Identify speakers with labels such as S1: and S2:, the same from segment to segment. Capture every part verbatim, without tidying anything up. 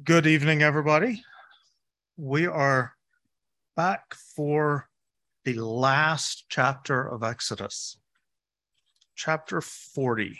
S1: Good evening, everybody. We are back for the last chapter of Exodus, chapter forty.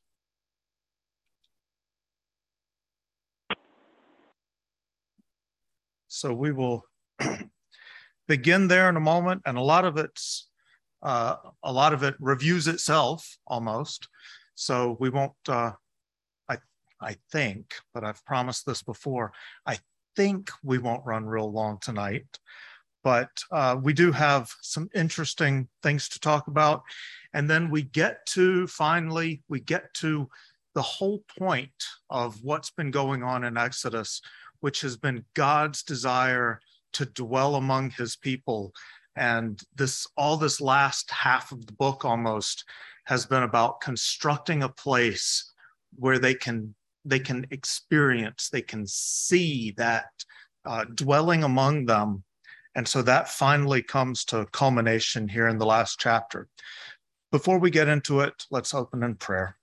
S1: So we will begin there in a moment, and a lot of it's uh, a lot of it reviews itself almost. So we won't. Uh, I I think, but I've promised this before. I think we won't run real long tonight, but uh, we do have some interesting things to talk about. And then we get to, finally, we get to the whole point of what's been going on in Exodus, which has been God's desire to dwell among his people. And this, all this last half of the book almost has been about constructing a place where they can they can experience, they can see that uh, dwelling among them. And so that finally comes to culmination here in the last chapter. Before we get into it, let's open in prayer.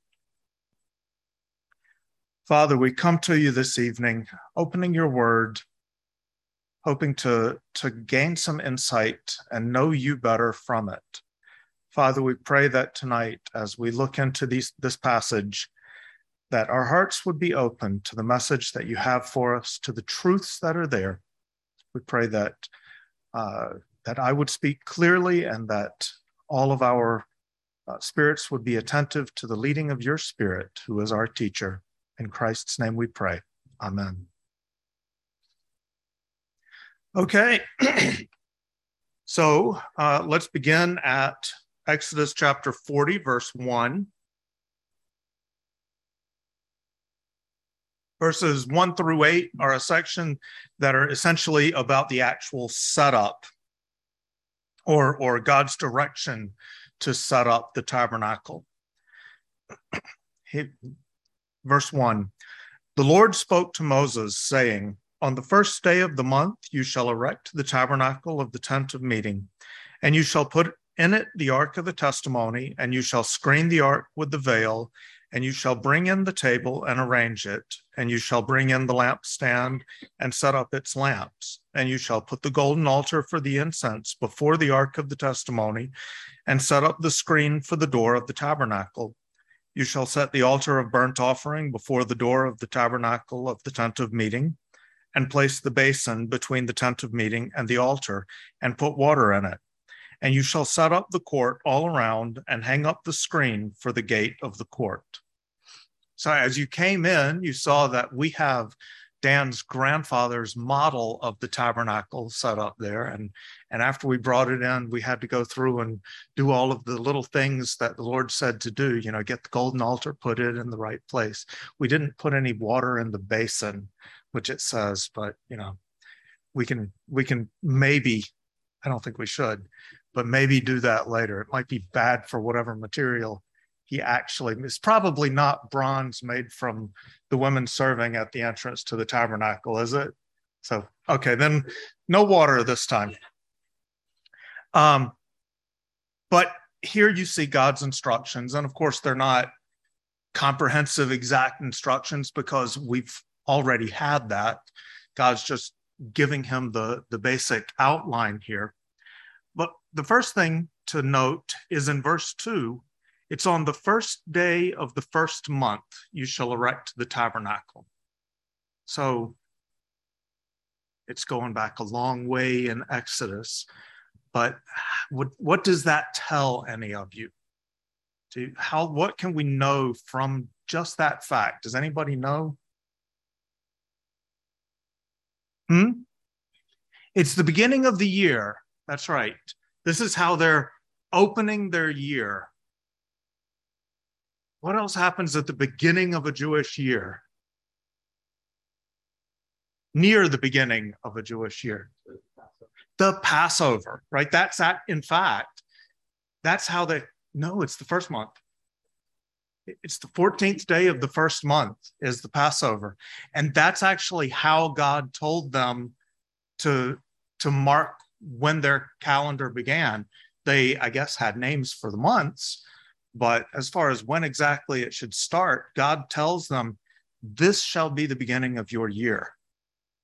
S1: Father, we come to you this evening, opening your word, hoping to, to gain some insight and know you better from it. Father, we pray that tonight, as we look into these, this passage, that our hearts would be open to the message that you have for us, to the truths that are there. We pray that uh, that I would speak clearly and that all of our uh, spirits would be attentive to the leading of your Spirit, who is our teacher. In Christ's name we pray. Amen. Okay, so uh, let's begin at Exodus chapter forty, verse one. Verses one through eight are a section that are essentially about the actual setup or, or God's direction to set up the tabernacle. He, verse one, the Lord spoke to Moses, saying, on the first day of the month you shall erect the tabernacle of the tent of meeting, and you shall put in it the ark of the testimony, and you shall screen the ark with the veil, and you shall bring in the table and arrange it, and you shall bring in the lampstand and set up its lamps, and you shall put the golden altar for the incense before the ark of the testimony, and set up the screen for the door of the tabernacle. You shall set the altar of burnt offering before the door of the tabernacle of the tent of meeting, and place the basin between the tent of meeting and the altar, and put water in it. And you shall set up the court all around and hang up the screen for the gate of the court. So as you came in, you saw that we have Dan's grandfather's model of the tabernacle set up there. And, and after we brought it in, we had to go through and do all of the little things that the Lord said to do, you know, get the golden altar, put it in the right place. We didn't put any water in the basin, which it says, but, you know, we can, we can maybe, I don't think we should, but maybe do that later. It might be bad for whatever material he actually, it's probably not bronze made from the women serving at the entrance to the tabernacle, is it? So, okay, then no water this time. Um, but here you see God's instructions. And of course, they're not comprehensive, exact instructions because we've already had that. God's just giving him the, the basic outline here. But the first thing to note is in verse two, it's on the first day of the first month, you shall erect the tabernacle. So it's going back a long way in Exodus, but what, what does that tell any of you? Do, how, what can we know from just that fact? Does anybody know? Hmm? It's the beginning of the year. That's right. This is how they're opening their year. What else happens at the beginning of a Jewish year? Near the beginning of a Jewish year. The Passover, right? That's that, in fact, that's how they, no, it's the first month. It's the fourteenth day of the first month is the Passover. And that's actually how God told them to, to mark when their calendar began. They, I guess, had names for the months, but as far as when exactly it should start, God tells them, this shall be the beginning of your year.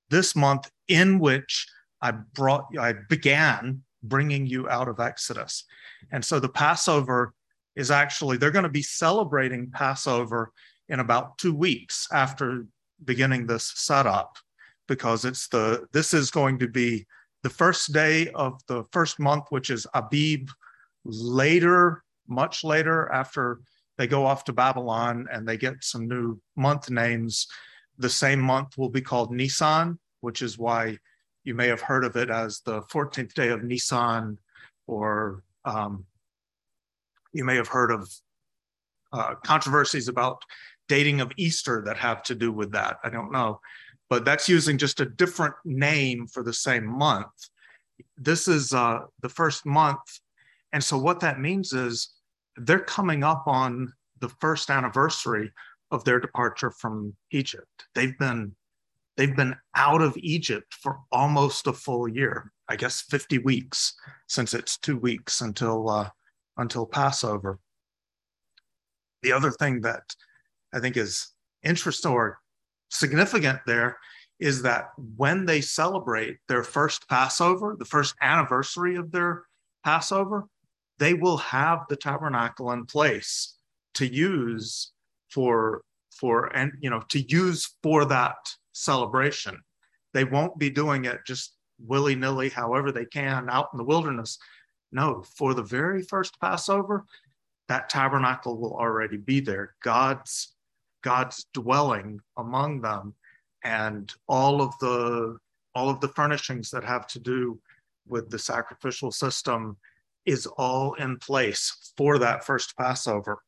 S1: this month in which I brought, I began bringing you out of Exodus. And so the Passover is actually, they're going to be celebrating Passover in about two weeks after beginning this setup, because it's the, this is going to be the first day of the first month, which is Abib. Later, much later, after they go off to Babylon and they get some new month names, the same month will be called Nisan, which is why you may have heard of it as the fourteenth day of Nisan, or um, you may have heard of uh, controversies about dating of Easter that have to do with that. I don't know, but that's using just a different name for the same month. This is uh, the first month. And so what that means is they're coming up on the first anniversary of their departure from Egypt. They've been, they've been out of Egypt for almost a full year, I guess fifty weeks, since it's two weeks until, uh, until Passover. The other thing that I think is interesting or significant there is that when they celebrate their first Passover, the first anniversary of their Passover, they will have the tabernacle in place to use for, for, and, you know, to use for that celebration. They won't be doing it just willy-nilly, however they can out in the wilderness. No, for the very first Passover, that tabernacle will already be there. God's, God's dwelling among them, and all of the, all of the furnishings that have to do with the sacrificial system is all in place for that first Passover.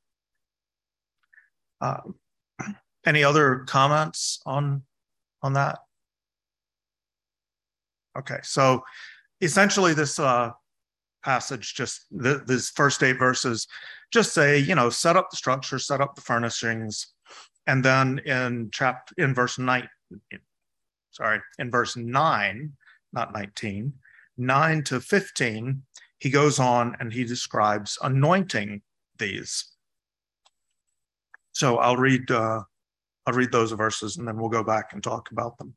S1: Uh, any other comments on, on that? Okay, so essentially this uh, passage, just th this first eight verses, just say, you know, set up the structure, set up the furnishings, and then in chapter, in verse nine, sorry, in verse nine, not nineteen, nine to fifteen, he goes on and he describes anointing these. So I'll read, uh, I'll read those verses and then we'll go back and talk about them.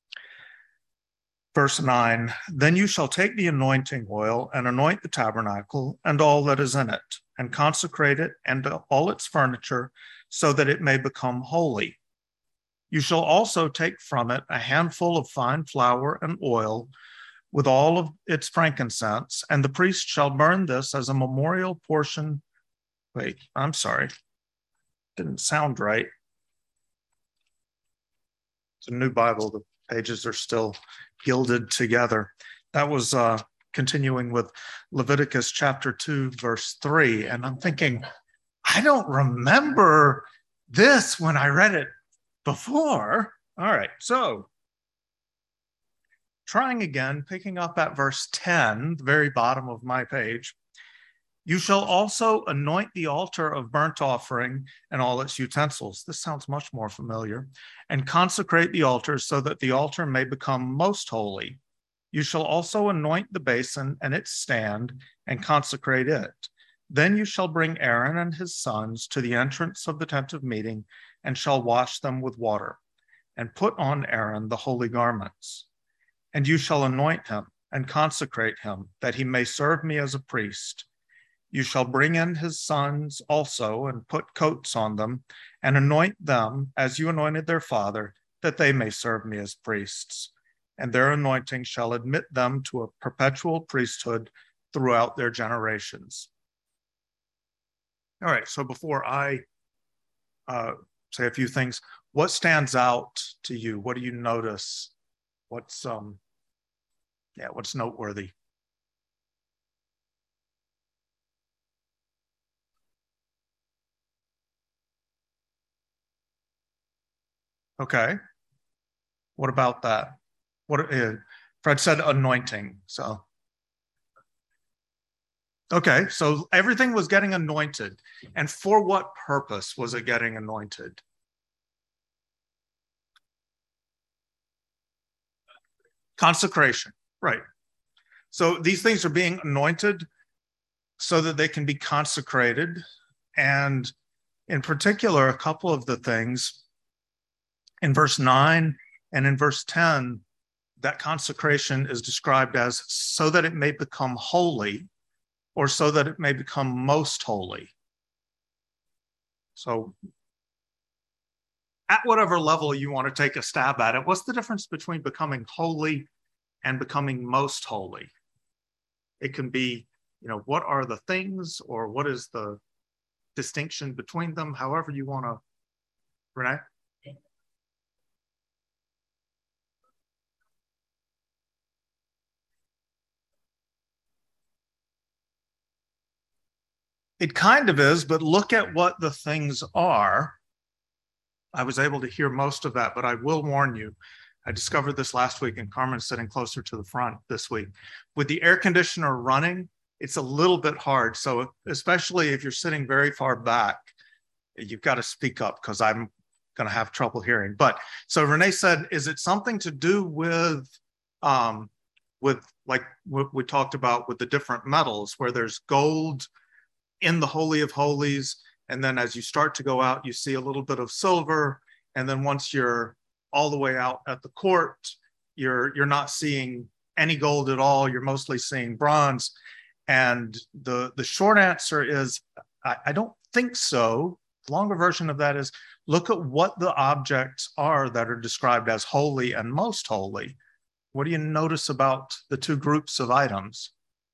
S1: Verse nine, then you shall take the anointing oil and anoint the tabernacle and all that is in it, and consecrate it and all its furniture, so that it may become holy. You shall also take from it a handful of fine flour and oil with all of its frankincense, and the priest shall burn this as a memorial portion. Wait, I'm sorry. Didn't sound right. It's a new Bible. The pages are still gilded together. That was uh, continuing with Leviticus chapter two, verse three. And I'm thinking, I don't remember this when I read it before. All right, so trying again, picking up at verse ten, the very bottom of my page. You shall also anoint the altar of burnt offering and all its utensils. This sounds much more familiar. And consecrate the altar so that the altar may become most holy. You shall also anoint the basin and its stand and consecrate it. Then you shall bring Aaron and his sons to the entrance of the tent of meeting and shall wash them with water, and put on Aaron the holy garments. And you shall anoint him and consecrate him, that he may serve me as a priest. You shall bring in his sons also and put coats on them and anoint them as you anointed their father, that they may serve me as priests. And their anointing shall admit them to a perpetual priesthood throughout their generations. All right, so before I uh, say a few things, what stands out to you? What do you notice? What's, um, yeah, what's noteworthy? Okay. What about that? What uh, Fred said anointing, so. Okay, so everything was getting anointed. And for what purpose was it getting anointed? Consecration, right. So these things are being anointed so that they can be consecrated. And in particular, a couple of the things in verse nine and in verse ten, that consecration is described as so that it may become holy, or so that it may become most holy. So at whatever level you want to take a stab at it, what's the difference between becoming holy and becoming most holy? It can be, you know, what are the things, or what is the distinction between them, however you want to. Renee? It kind of is, but look at what the things are. I was able to hear most of that, but I will warn you, I discovered this last week, and Carmen's sitting closer to the front this week. With the air conditioner running, it's a little bit hard. So especially if you're sitting very far back, you've got to speak up, because I'm going to have trouble hearing. But so Renee said, is it something to do with, um, with like what we talked about with the different metals, where there's gold in the Holy of Holies, and then as you start to go out, you see a little bit of silver, and then once you're all the way out at the court, you're you're not seeing any gold at all. You're mostly seeing bronze. And the the short answer is, I, I don't think so. The longer version of that is, look at what the objects are that are described as holy and most holy. What do you notice about the two groups of items?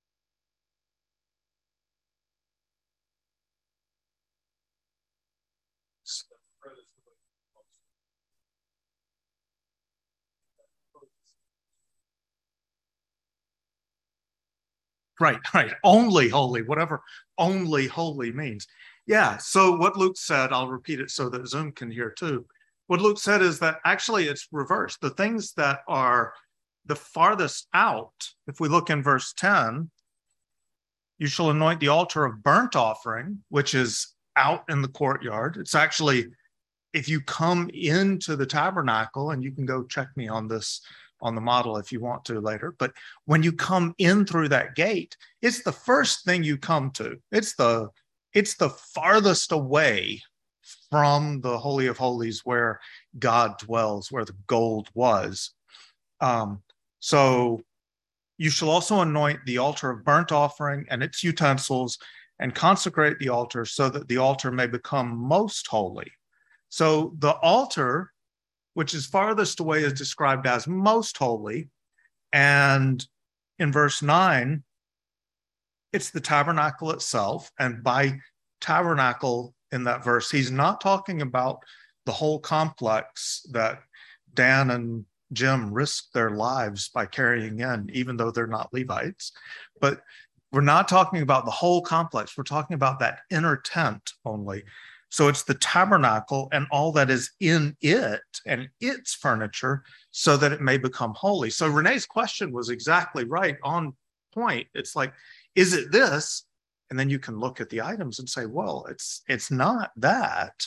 S1: Right, right. Only holy, whatever only holy means. Yeah. So what Luke said, I'll repeat it so that Zoom can hear too. What Luke said is that actually it's reversed. The things that are the farthest out, if we look in verse ten, you shall anoint the altar of burnt offering, which is out in the courtyard. It's actually, if you come into the tabernacle, and you can go check me on this on the model if you want to later, but when you come in through that gate, it's the first thing you come to. It's the it's the farthest away from the Holy of Holies, where God dwells, where the gold was. Um, so you shall also anoint the altar of burnt offering and its utensils, and consecrate the altar, so that the altar may become most holy. So the altar, which is farthest away, is described as most holy. And in verse nine, it's the tabernacle itself. And by tabernacle in that verse, he's not talking about the whole complex that Dan and Jim risked their lives by carrying in, even though they're not Levites. But we're not talking about the whole complex. We're talking about that inner tent only. So it's the tabernacle and all that is in it and its furniture, so that it may become holy. So Renee's question was exactly right, on point. It's like, is it this? And then you can look at the items and say, well, it's it's not that.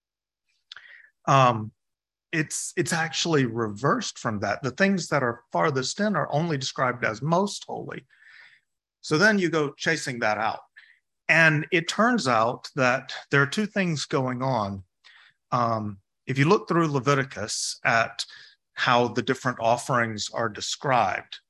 S1: Um, it's it's actually reversed from that. The things that are farthest in are only described as most holy. So then you go chasing that out. And it turns out that there are two things going on. Um, if you look through Leviticus at how the different offerings are described,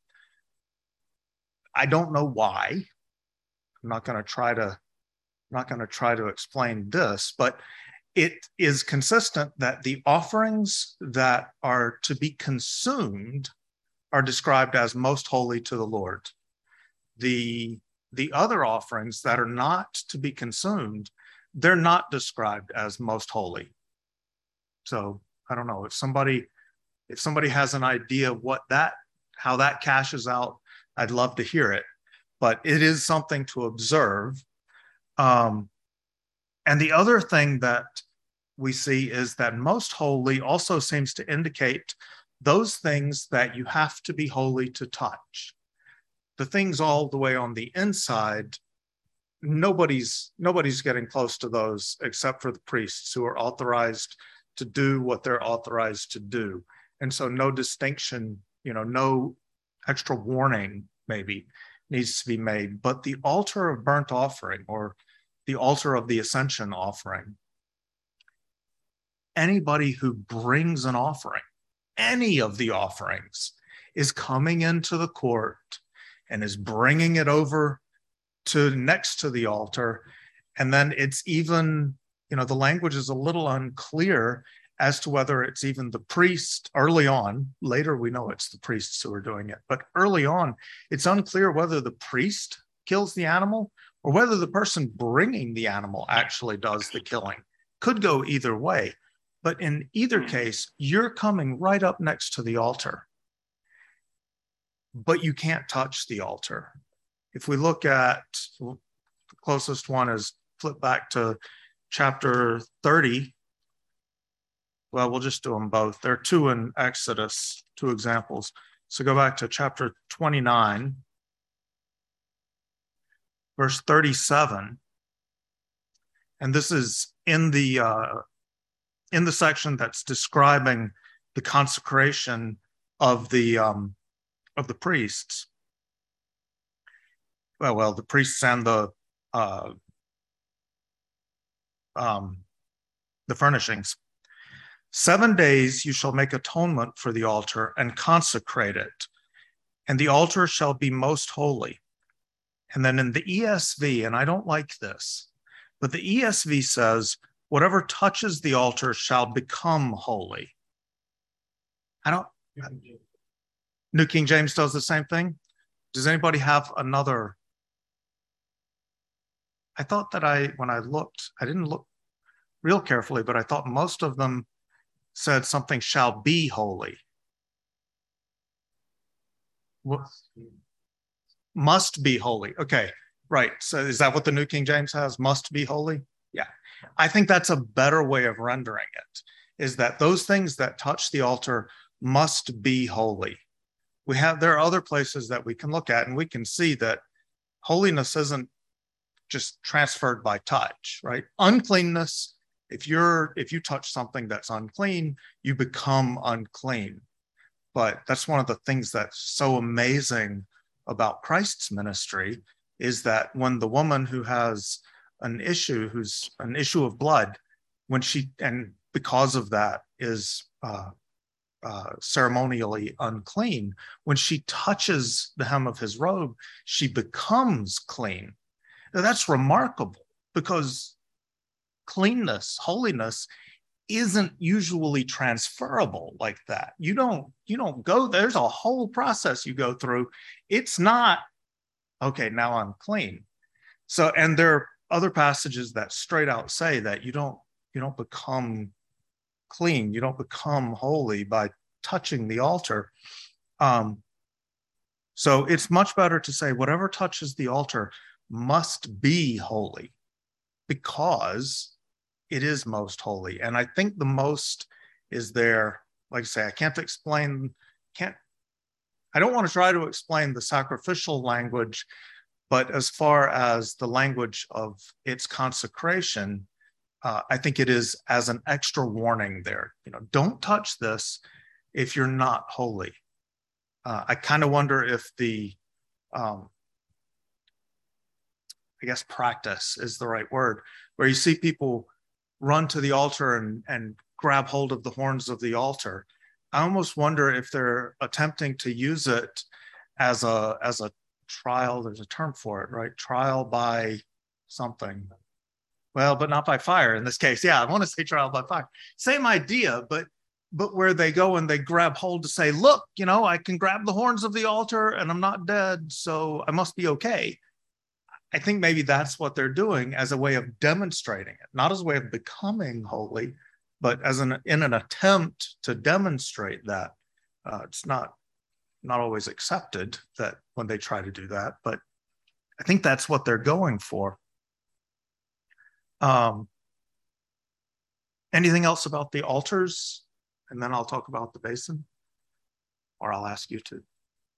S1: I don't know why. I'm not going to try to, I'm not going to try to explain this, but it is consistent that the offerings that are to be consumed are described as most holy to the Lord. The The other offerings that are not to be consumed, they're not described as most holy. So I don't know if somebody, if somebody has an idea what that, how that cashes out, I'd love to hear it. But it is something to observe. Um, and the other thing that we see is that most holy also seems to indicate those things that you have to be holy to touch. The things all the way on the inside, nobody's nobody's getting close to those except for the priests, who are authorized to do what they're authorized to do. And so no distinction, you know, no extra warning maybe needs to be made. But the altar of burnt offering, or the altar of the ascension offering, anybody who brings an offering, any of the offerings, is coming into the court and is bringing it over to next to the altar. And then it's even, you know, the language is a little unclear as to whether it's even the priest early on. Later, we know it's the priests who are doing it. But early on, it's unclear whether the priest kills the animal or whether the person bringing the animal actually does the killing. Could go either way. But in either case, you're coming right up next to the altar. But you can't touch the altar. If we look at the closest one is flip back to chapter thirty. Well, we'll just do them both. There are two in Exodus, two examples. So go back to chapter twenty-nine, verse thirty-seven. And this is in the uh, in the section that's describing the consecration of the um, of the priests. Well, well, the priests and the uh, um, the furnishings. Seven days you shall make atonement for the altar and consecrate it, and the altar shall be most holy. And then in the E S V, and I don't like this, but the E S V says, whatever touches the altar shall become holy. I don't, New King James does the same thing. Does anybody have another? I thought that I, when I looked, I didn't look real carefully, but I thought most of them said something shall be holy. What? Must be holy. Okay, right. So is that what the New King James has? Must be holy? Yeah. I think that's a better way of rendering it, is that those things that touch the altar must be holy. We have, there are other places that we can look at, and we can see that holiness isn't just transferred by touch, right? Uncleanness, if you're, if you touch something that's unclean, you become unclean. But that's one of the things that's so amazing about Christ's ministry, is that when the woman who has an issue, who's an issue of blood, when she, and because of that is uh, uh, ceremonially unclean, when she touches the hem of his robe, she becomes clean. Now, that's remarkable, because cleanness, holiness, isn't usually transferable like that. You don't, you don't go, there's a whole process you go through. It's not, okay, now I'm clean. So, and there are other passages that straight out say that you don't, you don't become clean, you don't become holy by touching the altar. Um, so it's much better to say whatever touches the altar must be holy, because it is most holy. And I think the most is there, like I say, I can't explain, can't, I don't want to try to explain the sacrificial language, but as far as the language of its consecration, uh, I think it is as an extra warning there. You know, don't touch this if you're not holy. Uh, I kind of wonder if the, um, I guess practice is the right word, where you see people run to the altar and, and grab hold of the horns of the altar. I almost wonder if they're attempting to use it as a, as a trial, there's a term for it, right? Trial by something. Well, but not by fire in this case. Yeah, I want to say trial by fire. Same idea, but but where they go and they grab hold to say, look, you know, I can grab the horns of the altar and I'm not dead, so I must be okay. I think maybe that's what they're doing as a way of demonstrating it, not as a way of becoming holy, but as an in an attempt to demonstrate that. Uh, it's not not always accepted that when they try to do that, but I think that's what they're going for. Um, anything else about the altars? And then I'll talk about the basin, or I'll ask you to.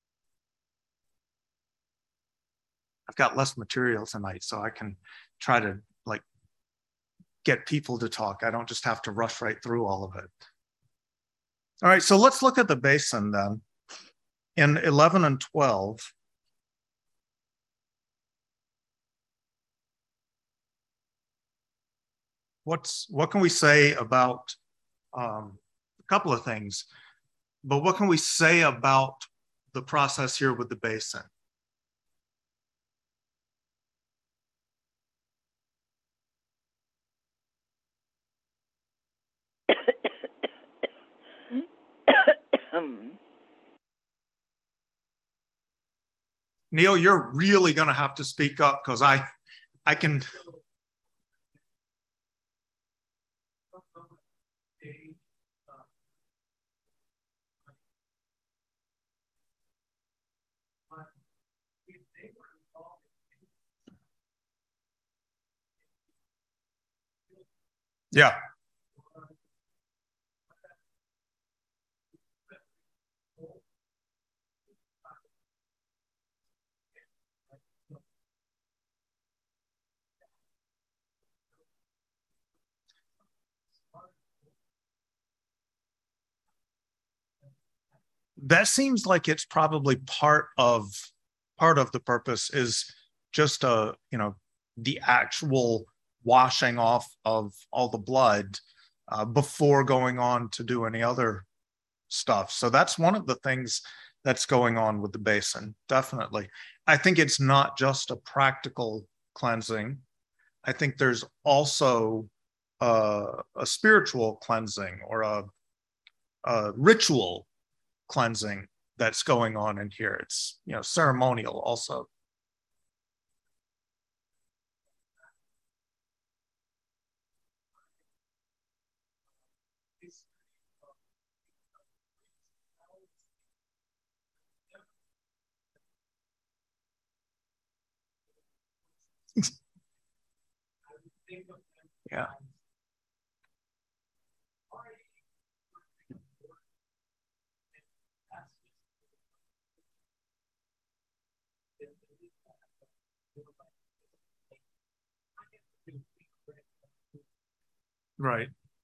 S1: I've got less material tonight, so I can try to like get people to talk. I don't just have to rush right through all of it. All right, so let's look at the basin then. In eleven and twelve, what's what can we say about um, a couple of things, but what can we say about the process here with the basin. Neil, you're really going to have to speak up because I, I can. Yeah. That seems like it's probably part of part of the purpose is just a, you know, the actual washing off of all the blood uh, before going on to do any other stuff. So that's one of the things that's going on with the basin, definitely. I think it's not just a practical cleansing. I think there's also uh, a spiritual cleansing or a, a ritual cleansing that's going on in here. It's, you know, ceremonial also. Yeah. Right.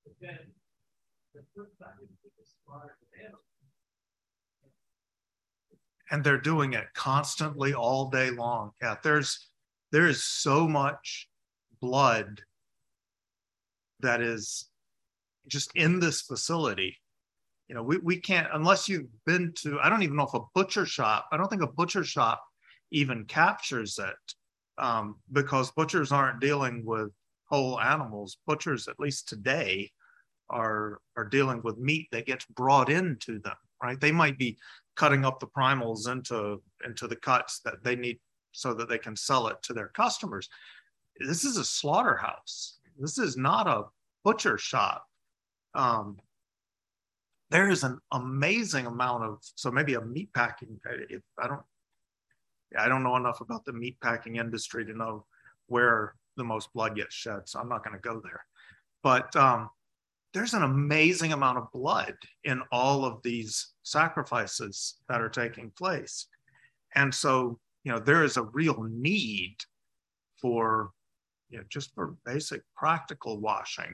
S1: And they're doing it constantly all day long. Yeah, there's there is so much blood that is just in this facility. You know, we, we can't, unless you've been to, I don't even know if a butcher shop, I don't think a butcher shop even captures it um, because butchers aren't dealing with whole animals. Butchers, at least today, are, are dealing with meat that gets brought into them, right? They might be cutting up the primals into, into the cuts that they need so that they can sell it to their customers. This is a slaughterhouse. This is not a butcher shop. Um, there is an amazing amount of, so maybe a meat packing, if I don't, I don't know enough about the meat packing industry to know where the most blood gets shed, so I'm not going to go there. But um, there's an amazing amount of blood in all of these sacrifices that are taking place. And so, you know, there is a real need for, you know, just for basic practical washing.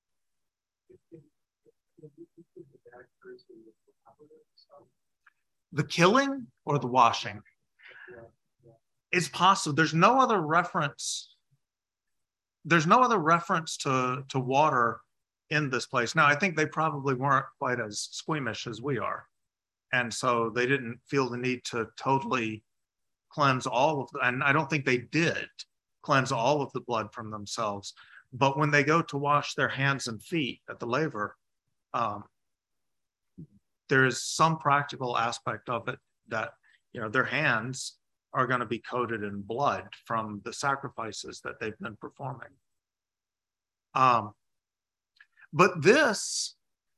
S1: The killing or the washing? It's possible. There's no other reference. There's no other reference to, to water in this place. Now, I think they probably weren't quite as squeamish as we are. And so they didn't feel the need to totally cleanse all of the, and I don't think they did cleanse all of the blood from themselves. But when they go to wash their hands and feet at the laver, um, there is some practical aspect of it that, you know, their hands are going to be coated in blood from the sacrifices that they've been performing. Um, but this,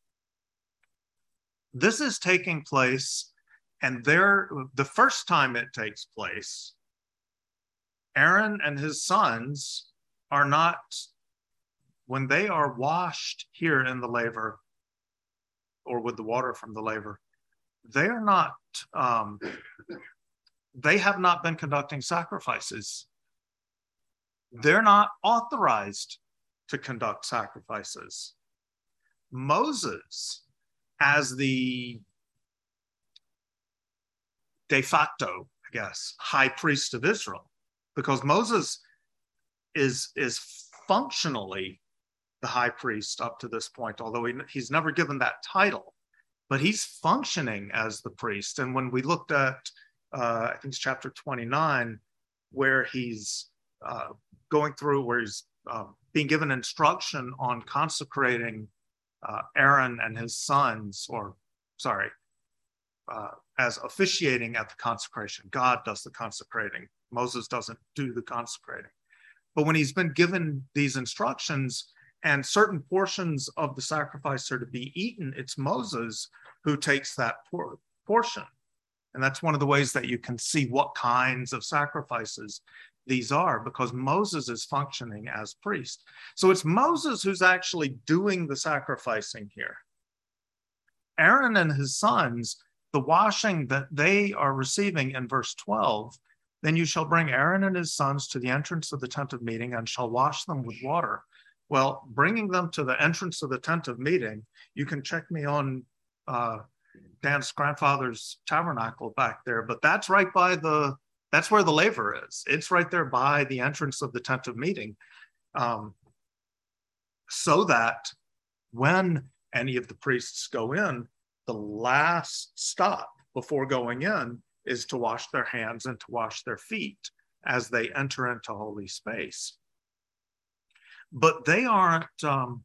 S1: this is taking place, and there, the first time it takes place, Aaron and his sons are not, when they are washed here in the laver, or with the water from the laver, they are not, um, they have not been conducting sacrifices. They're not authorized to conduct sacrifices. Moses, as the de facto, I guess, high priest of Israel, because Moses is, is functionally the high priest up to this point, although he, he's never given that title. but he's functioning as the priest. And when we looked at, uh, I think it's chapter twenty-nine, where he's uh, going through, where he's uh, being given instruction on consecrating uh, Aaron and his sons, or sorry, uh, as officiating at the consecration. God does the consecrating. Moses doesn't do the consecrating. But when he's been given these instructions and certain portions of the sacrifice are to be eaten, it's Moses who takes that por- portion. And that's one of the ways that you can see what kinds of sacrifices these are, because Moses is functioning as priest. So it's Moses who's actually doing the sacrificing here. Aaron and his sons, the washing that they are receiving in verse twelve, then you shall bring Aaron and his sons to the entrance of the tent of meeting and shall wash them with water. Well, bringing them to the entrance of the tent of meeting, you can check me on uh, Dan's grandfather's tabernacle back there, but that's right by the, that's where the laver is. It's right there by the entrance of the tent of meeting. Um, so that when any of the priests go in, the last stop before going in is to wash their hands and to wash their feet as they enter into holy space. But they aren't, um,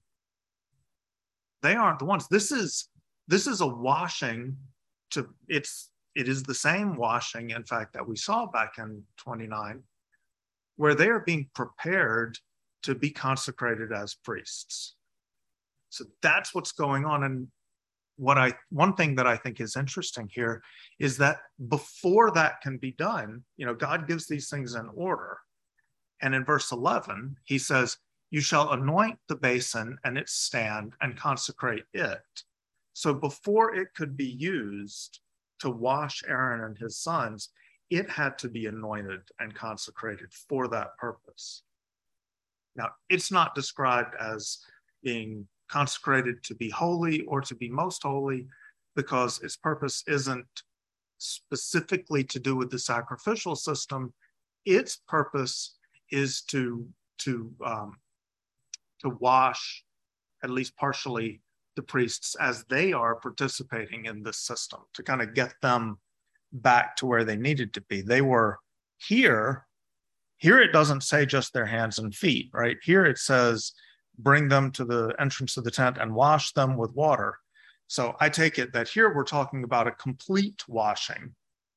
S1: they aren't the ones. This is, this is a washing to, it's, it is the same washing, in fact, that we saw back in twenty-nine, where they are being prepared to be consecrated as priests. So that's what's going on. And what I, one thing that I think is interesting here is that before that can be done, you know, God gives these things in order. And in verse eleven, he says, you shall anoint the basin and its stand and consecrate it. So before it could be used to wash Aaron and his sons, it had to be anointed and consecrated for that purpose. Now, it's not described as being consecrated to be holy or to be most holy, because its purpose isn't specifically to do with the sacrificial system. Its purpose is to, to, um, to wash, at least partially, the priests as they are participating in this system, to kind of get them back to where they needed to be. They were here. Here it doesn't say just their hands and feet, right? Here it says, bring them to the entrance of the tent and wash them with water. So I take it that here we're talking about a complete washing.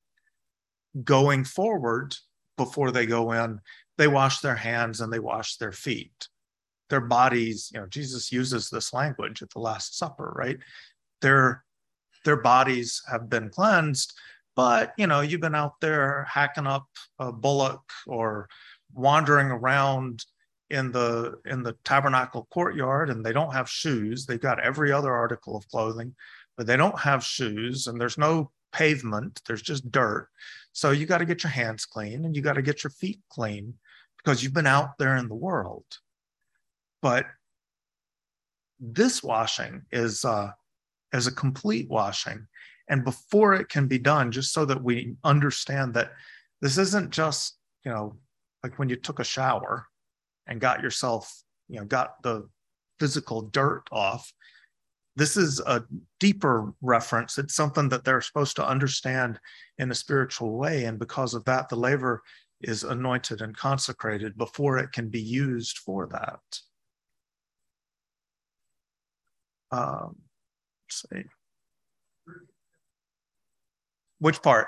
S1: Going forward, before they go in, they wash their hands and they wash their feet. Their bodies, you know, Jesus uses this language at the Last Supper, right? Their, their bodies have been cleansed, but, you know, you've been out there hacking up a bullock or wandering around in the in the tabernacle courtyard, and they don't have shoes. They've got every other article of clothing, but they don't have shoes, and there's no pavement. There's just dirt. So you got to get your hands clean and you got to get your feet clean because you've been out there in the world. But this washing is uh, is a complete washing. And before it can be done, just so that we understand that this isn't just, you know, like when you took a shower and got yourself, you know, got the physical dirt off. This is a deeper reference. It's something that they're supposed to understand in a spiritual way. And because of that, the laver is anointed and consecrated before it can be used for that. Um, let's see. Which part?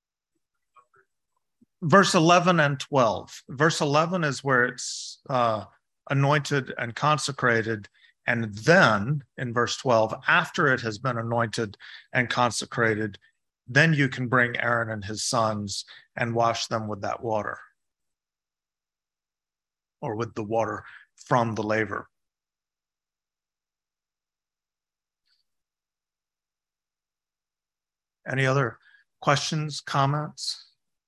S1: Verse eleven and twelve. Verse eleven is where it's uh, anointed and consecrated. And then in verse twelve, after it has been anointed and consecrated, then you can bring Aaron and his sons and wash them with that water, or with the water from the laver. Any other questions, comments?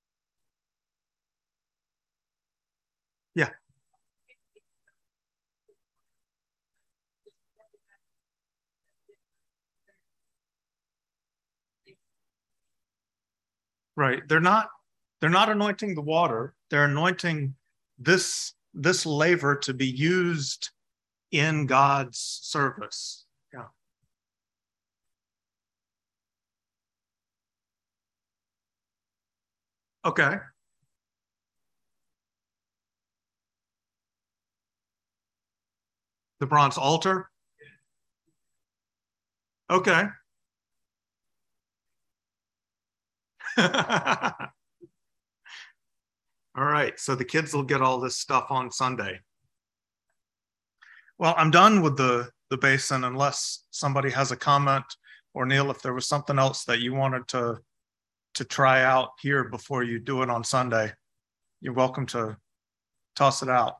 S1: Yeah. Right. They're not, they're not anointing the water. They're anointing this, this laver to be used in God's service. Yeah. Okay. The bronze altar? Okay. All right. So the kids will get all this stuff on Sunday. Well, I'm done with the, the basin unless somebody has a comment, or Neil, if there was something else that you wanted to, to try out here before you do it on Sunday, you're welcome to toss it out.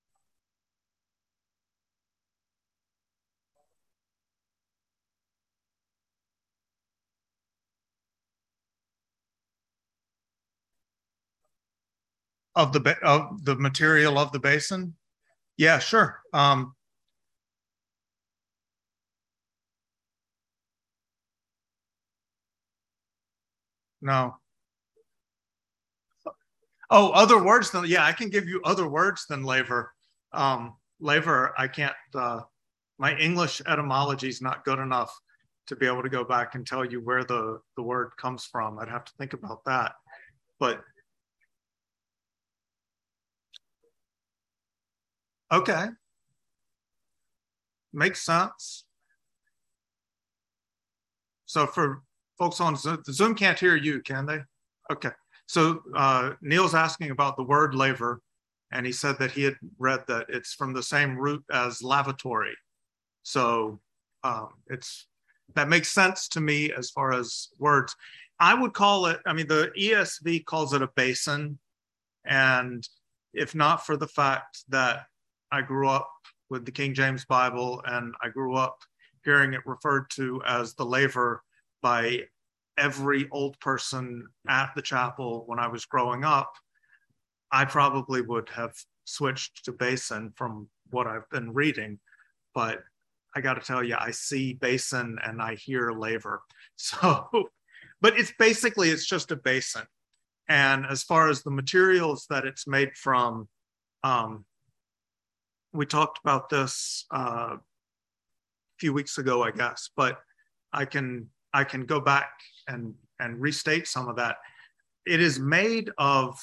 S1: Of the of the material of the basin? Yeah, sure. Um, no. Oh, other words than, yeah, I can give you other words than laver. Um, laver, I can't, uh, my English etymology is not good enough to be able to go back and tell you where the, the word comes from. I'd have to think about that. But okay, makes sense. So for folks on Zoom, Zoom can't hear you, can they? Okay. So uh, Neil's asking about the word laver, and he said that he had read that it's from the same root as lavatory. So um, it's that makes sense to me as far as words. I would call it, I mean, the E S V calls it a basin. And if not for the fact that I grew up with the King James Bible and I grew up hearing it referred to as the laver by every old person at the chapel when I was growing up, I probably would have switched to basin from what I've been reading. But I got to tell you, I see basin and I hear laver. So, but it's basically, it's just a basin. And as far as the materials that it's made from, um, we talked about this uh, a few weeks ago, I guess, but I can I can go back and, and restate some of that. It is made of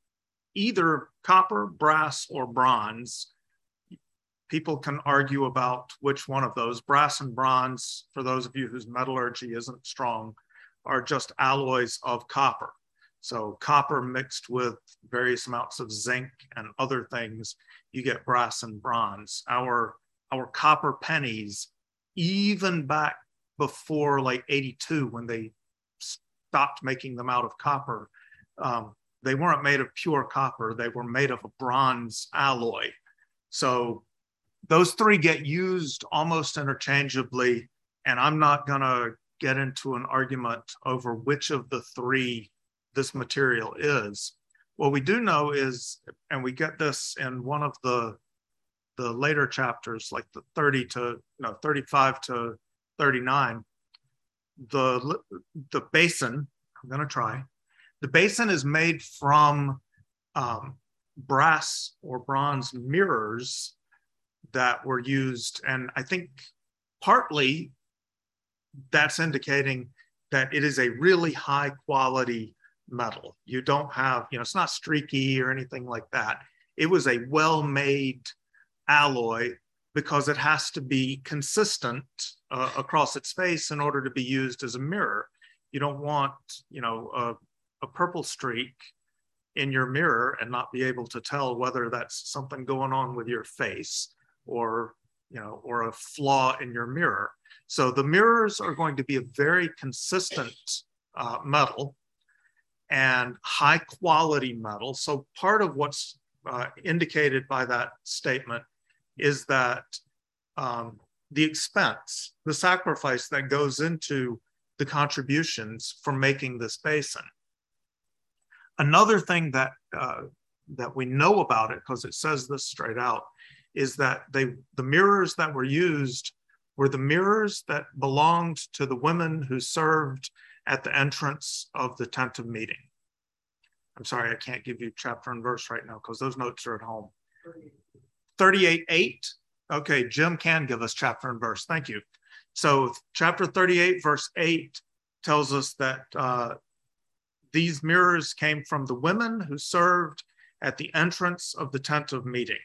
S1: either copper, brass, or bronze. People can argue about which one of those. Brass and bronze, for those of you whose metallurgy isn't strong, are just alloys of copper. So copper mixed with various amounts of zinc and other things, you get brass and bronze. Our, our copper pennies, even back before like eighty-two, when they stopped making them out of copper, um, they weren't made of pure copper. They were made of a bronze alloy. So those three get used almost interchangeably. And I'm not going to get into an argument over which of the three this material is. What we do know is, and we get this in one of the the later chapters, like the thirty to no thirty-five to thirty-nine, the the basin, I'm going to try, the basin is made from um, brass or bronze mirrors that were used, and I think partly that's indicating that it is a really high quality metal. You don't have, you know, it's not streaky or anything like that. It was a well-made alloy because it has to be consistent uh, across its face in order to be used as a mirror. You don't want, you know, a, a purple streak in your mirror and not be able to tell whether that's something going on with your face or, you know, or a flaw in your mirror. So the mirrors are going to be a very consistent uh, metal and high quality metal. So part of what's uh, indicated by that statement is that um, the expense, the sacrifice that goes into the contributions for making this basin. Another thing that uh, that we know about it, because it says this straight out, is that they the mirrors that were used were the mirrors that belonged to the women who served at the entrance of the tent of meeting. I'm sorry, I can't give you chapter and verse right now because those notes are at home. thirty-eight eight. Okay, Jim can give us chapter and verse. Thank you. So chapter thirty-eight, verse eight tells us that uh, these mirrors came from the women who served at the entrance of the tent of meeting.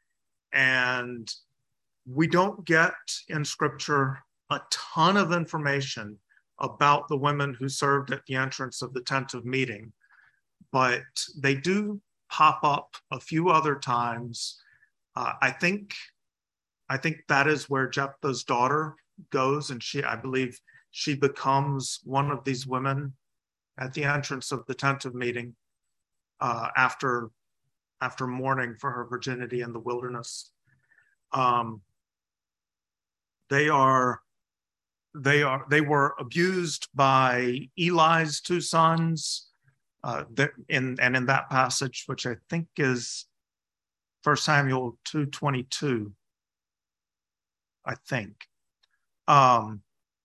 S1: And we don't get in scripture a ton of information about the women who served at the entrance of the tent of meeting, but they do pop up a few other times. Uh, I think, I think that is where Jephthah's daughter goes, and she, I believe, she becomes one of these women at the entrance of the tent of meeting uh, after after mourning for her virginity in the wilderness. Um, they are they are they were abused by Eli's two sons. Uh, in and in that passage, which I think is First Samuel two twenty-two, I think, um,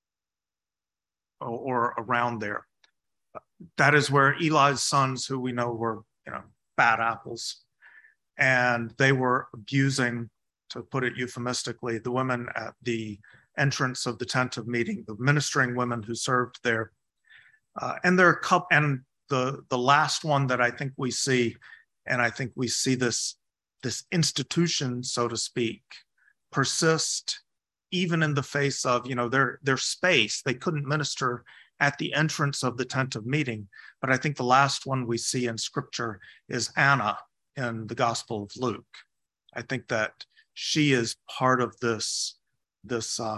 S1: or, or around there. That is where Eli's sons, who we know were, you know, bad apples, and they were abusing, to put it euphemistically, the women at the entrance of the tent of meeting, the ministering women who served there. Uh, and there are a couple, and the the last one that I think we see, and I think we see this this institution, so to speak, persist even in the face of, you know, their their space. They couldn't minister at the entrance of the tent of meeting. But I think the last one we see in scripture is Anna in the Gospel of Luke. I think that she is part of this, this uh,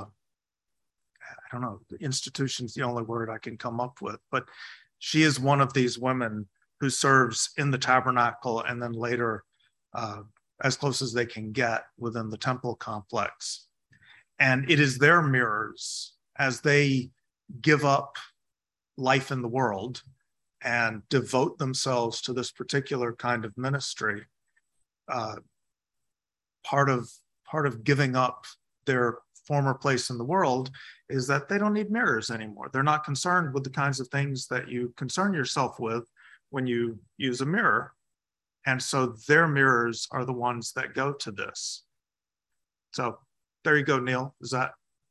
S1: I don't know, institution's the only word I can come up with, but she is one of these women who serves in the tabernacle and then later uh, as close as they can get within the temple complex. And it is their mirrors as they give up life in the world and devote themselves to this particular kind of ministry. Uh, part of part of giving up their former place in the world is that they don't need mirrors anymore. They're not concerned with the kinds of things that you concern yourself with when you use a mirror. And so their mirrors are the ones that go to this. So there you go, Neil. Does that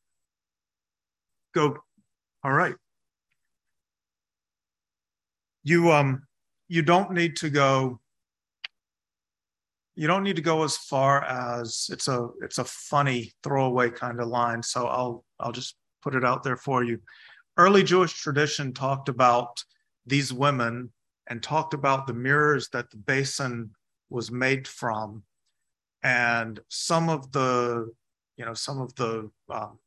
S1: go? All right. You um you don't need to go you don't need to go as far as it's a it's a funny throwaway kind of line. So I'll I'll just put it out there for you. Early Jewish tradition talked about these women and talked about the mirrors that the basin was made from. And some of the, you know, some of the, um,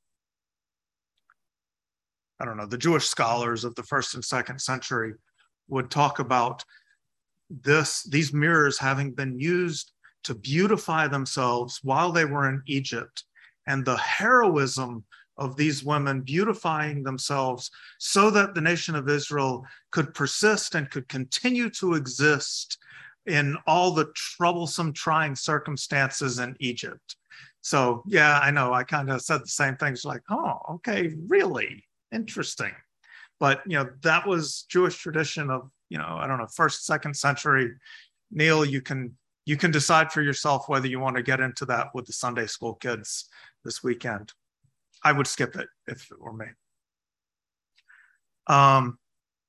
S1: I don't know, the Jewish scholars of the first and second century would talk about this, these mirrors having been used to beautify themselves while they were in Egypt, and the heroism of these women beautifying themselves so that the nation of Israel could persist and could continue to exist in all the troublesome, trying circumstances in Egypt. So yeah, I know I kind of said the same things, like, oh, okay, really interesting. But, you know, that was Jewish tradition of, you know, I don't know, first, second century. Neil, you can you can decide for yourself whether you want to get into that with the Sunday school kids this weekend. I would skip it if it were me. Um,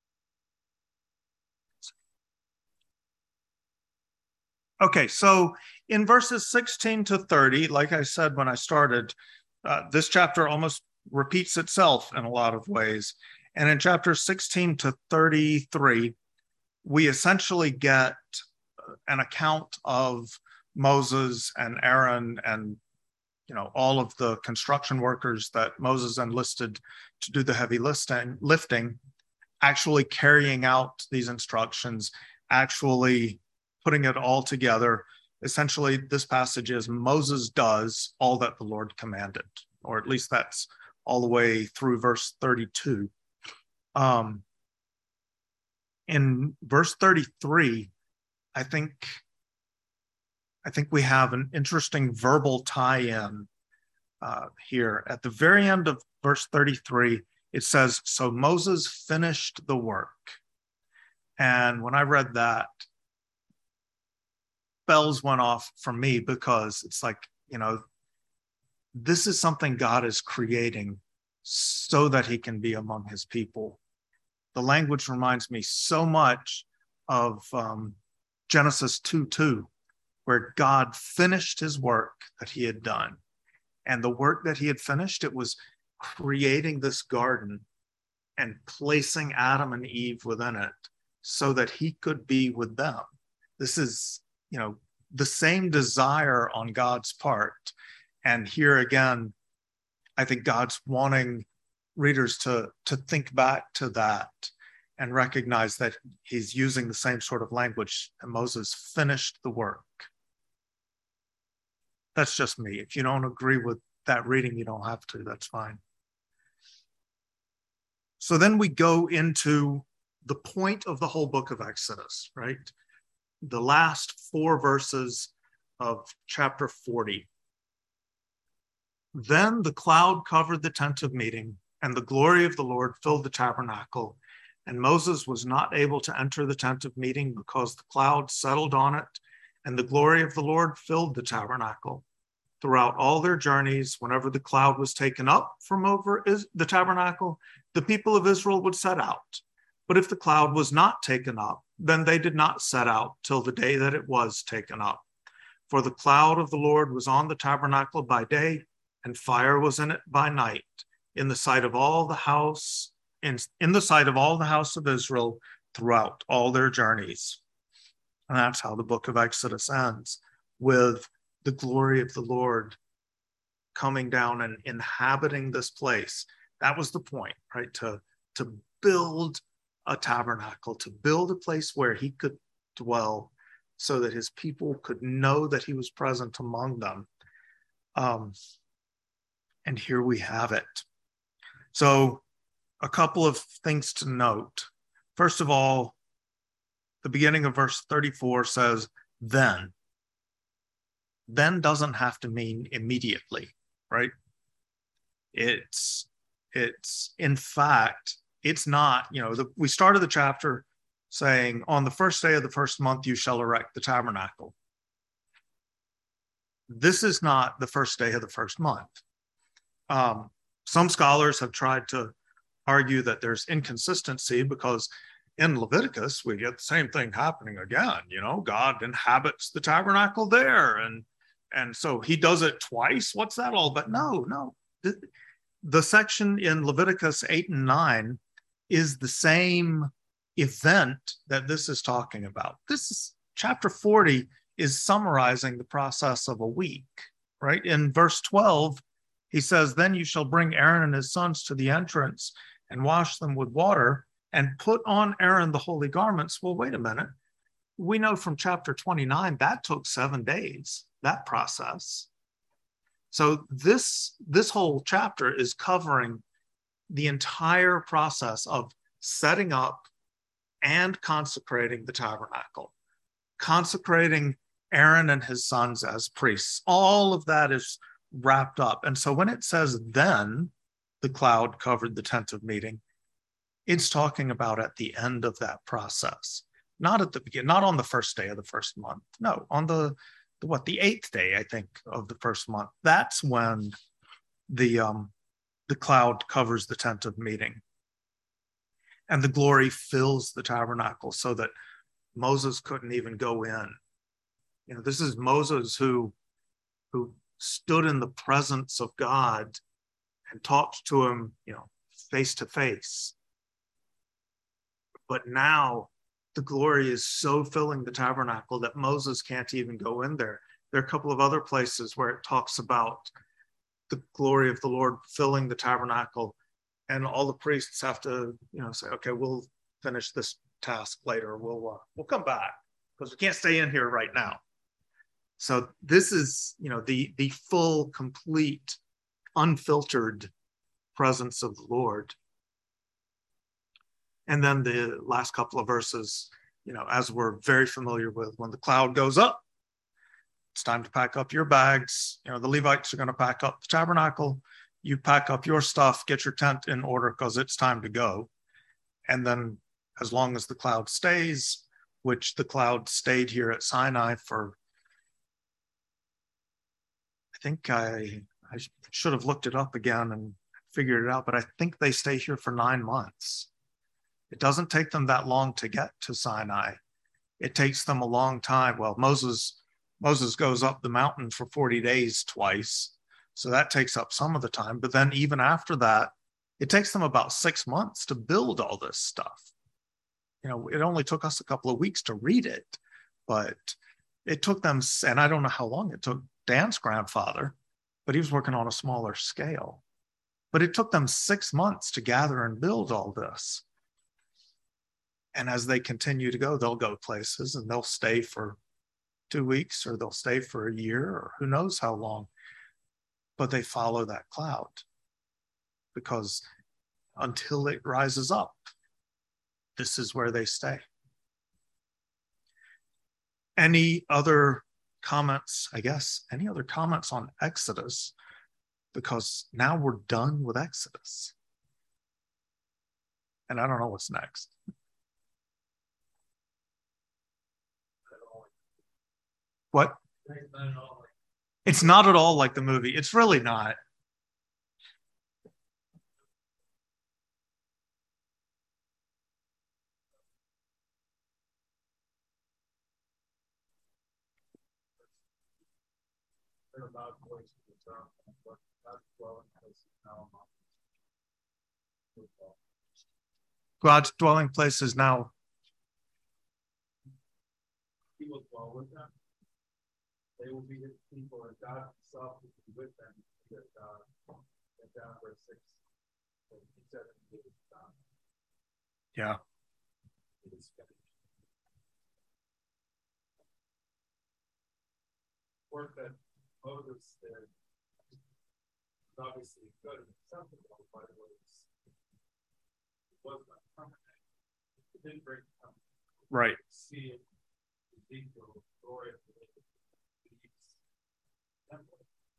S1: okay, so in verses sixteen to thirty, like I said when I started, uh, this chapter almost repeats itself in a lot of ways. And in chapter sixteen to thirty-three, we essentially get an account of Moses and Aaron and, you know, all of the construction workers that Moses enlisted to do the heavy lifting, lifting, actually carrying out these instructions, actually putting it all together. Essentially, this passage is Moses does all that the Lord commanded, or at least that's all the way through verse thirty-two. Um, in verse thirty-three, I think, I think we have an interesting verbal tie-in uh, here. At the very end of verse thirty-three, it says, "So Moses finished the work." And when I read that, bells went off for me, because it's like, you know, this is something God is creating so that he can be among his people. The language reminds me so much of um, Genesis two two, where God finished his work that he had done. And the work that he had finished, it was creating this garden and placing Adam and Eve within it so that he could be with them. This is, you know, the same desire on God's part. And here again, I think God's wanting readers to, to think back to that and recognize that he's using the same sort of language, and Moses finished the work. That's just me. If you don't agree with that reading, you don't have to. That's fine. So then we go into the point of the whole book of Exodus, right? The last four verses of chapter forty. Then the cloud covered the tent of meeting, and the glory of the Lord filled the tabernacle. And Moses was not able to enter the tent of meeting because the cloud settled on it, and the glory of the Lord filled the tabernacle. Throughout all their journeys, whenever the cloud was taken up from over the tabernacle, the people of Israel would set out. But if the cloud was not taken up, then they did not set out till the day that it was taken up. For the cloud of the Lord was on the tabernacle by day, and fire was in it by night, in the sight of all the house, in, in the sight of all the house of Israel throughout all their journeys. And that's how the book of Exodus ends, with the glory of the Lord coming down and inhabiting this place. That was the point, right? To, to build a tabernacle, to build a place where he could dwell so that his people could know that he was present among them. Um, and here we have it. So a couple of things to note. First of all, the beginning of verse thirty-four says, then. Then doesn't have to mean immediately, right? It's, it's in fact, it's not, you know, the, we started the chapter saying, on the first day of the first month, you shall erect the tabernacle. This is not the first day of the first month. Um, some scholars have tried to argue that there's inconsistency because in Leviticus, we get the same thing happening again. You know, God inhabits the tabernacle there. And, and so he does it twice. What's that all about? No, no. The, the section in Leviticus eight and nine is the same event that this is talking about. This is chapter forty is summarizing the process of a week, right? In verse twelve, he says, then you shall bring Aaron and his sons to the entrance and wash them with water and put on Aaron the holy garments. Well, wait a minute. We know from chapter twenty-nine, that took seven days, that process. So this, this whole chapter is covering the entire process of setting up and consecrating the tabernacle, consecrating Aaron and his sons as priests. All of that is wrapped up. And so when it says, then the cloud covered the tent of meeting, it's talking about at the end of that process, not at the beginning, not on the first day of the first month. No, on the, the what, the eighth day, I think, of the first month. That's when the, um, the cloud covers the tent of meeting. And the glory fills the tabernacle so that Moses couldn't even go in. You know, this is Moses who, who stood in the presence of God and talked to him, you know, face to face. But now the glory is so filling the tabernacle that Moses can't even go in there. There are a couple of other places where it talks about the glory of the Lord filling the tabernacle, and all the priests have to, you know, say, okay, we'll finish this task later. We'll, uh, we'll come back because we can't stay in here right now. So this is, you know, the, the full, complete, unfiltered presence of the Lord. And then the last couple of verses, you know, as we're very familiar with, when the cloud goes up, it's time to pack up your bags. You know, the Levites are going to pack up the tabernacle. You pack up your stuff, get your tent in order because it's time to go. And then as long as the cloud stays, which the cloud stayed here at Sinai for, I think I, I should have looked it up again and figured it out, but I think they stay here for nine months. It doesn't take them that long to get to Sinai. It takes them a long time. Well, Moses, Moses goes up the mountain for forty days twice. So that takes up some of the time. But then even after that, it takes them about six months to build all this stuff. You know, it only took us a couple of weeks to read it, but it took them, and I don't know how long it took Dan's grandfather, but he was working on a smaller scale. But it took them six months to gather and build all this. And as they continue to go, they'll go places and they'll stay for two weeks or they'll stay for a year or who knows how long. But they follow that cloud because until it rises up, this is where they stay. Any other comments, I guess, any other comments on Exodus? Because now we're done with Exodus. And I don't know what's next. What? It's not at all like the movie. It's really not. God's dwelling place is now.
S2: He will dwell with them. They will be his people, and God himself will be with them. That uh, down verse six. He said,
S1: Yeah.
S2: It is finished. Work that Moses did was obviously good and acceptable, but it was it was not permanent. It didn't bring permanent.
S1: Right.
S2: See it, Ezekiel, glory of the temple.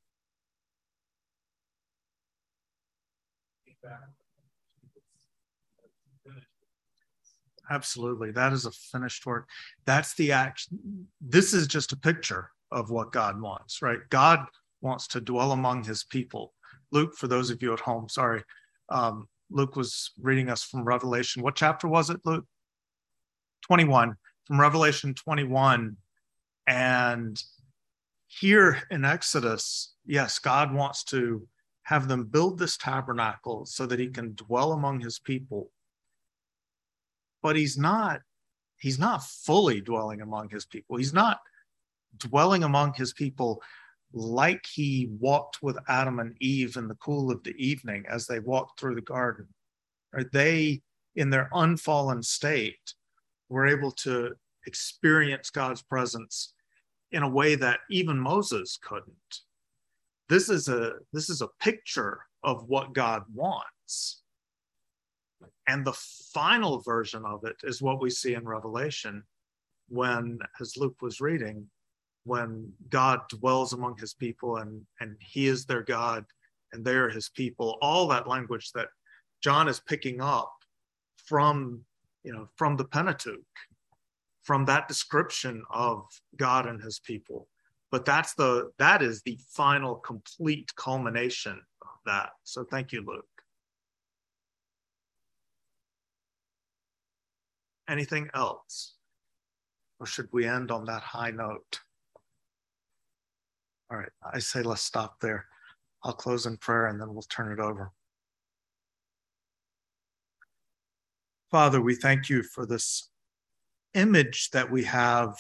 S1: Absolutely. That is a finished work. That's the action. This is just a picture of what God wants, right? God wants to dwell among his people. Luke, for those of you at home, sorry. Um, Luke was reading us from Revelation. What chapter was it, Luke? twenty-one. From Revelation twenty-one. And here in Exodus, yes, God wants to have them build this tabernacle so that he can dwell among his people. But he's not, he's not fully dwelling among his people. He's not dwelling among his people like he walked with Adam and Eve in the cool of the evening as they walked through the garden. Right? They, in their unfallen state, were able to experience God's presence in a way that even Moses couldn't. This is a, this is a picture of what God wants. And the final version of it is what we see in Revelation when, as Luke was reading, when God dwells among his people and, and he is their God and they are his people, all that language that John is picking up from, you know, from the Pentateuch, from that description of God and his people. But that's the, that is the final complete culmination of that. So thank you, Luke. Anything else? Or should we end on that high note? All right, I say let's stop there. I'll close in prayer and then we'll turn it over. Father, we thank you for this image that we have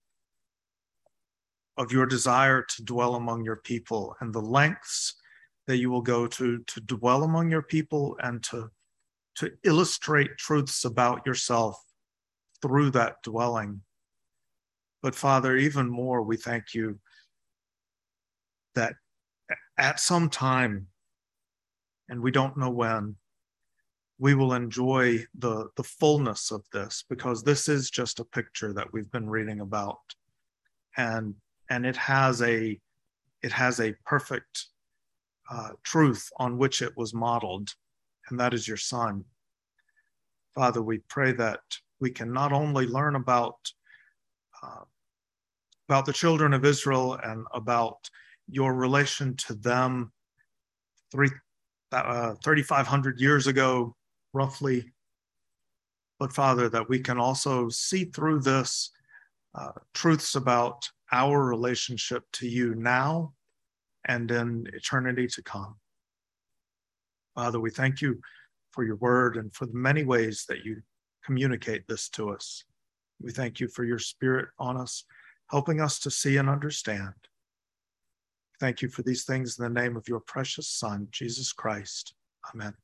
S1: of your desire to dwell among your people and the lengths that you will go to to dwell among your people and to, to illustrate truths about yourself through that dwelling. But Father, even more, we thank you that at some time, and we don't know when, we will enjoy the, the fullness of this, because this is just a picture that we've been reading about. And, and it has a, it has a perfect uh, truth on which it was modeled, and that is your Son. Father, we pray that we can not only learn about, uh, about the children of Israel and about your relation to them three, uh, thirty-five hundred years ago, roughly, but Father, that we can also see through this uh, truths about our relationship to you now and in eternity to come. Father, we thank you for your word and for the many ways that you communicate this to us. We thank you for your Spirit on us, helping us to see and understand. Thank you for these things in the name of your precious Son, Jesus Christ. Amen.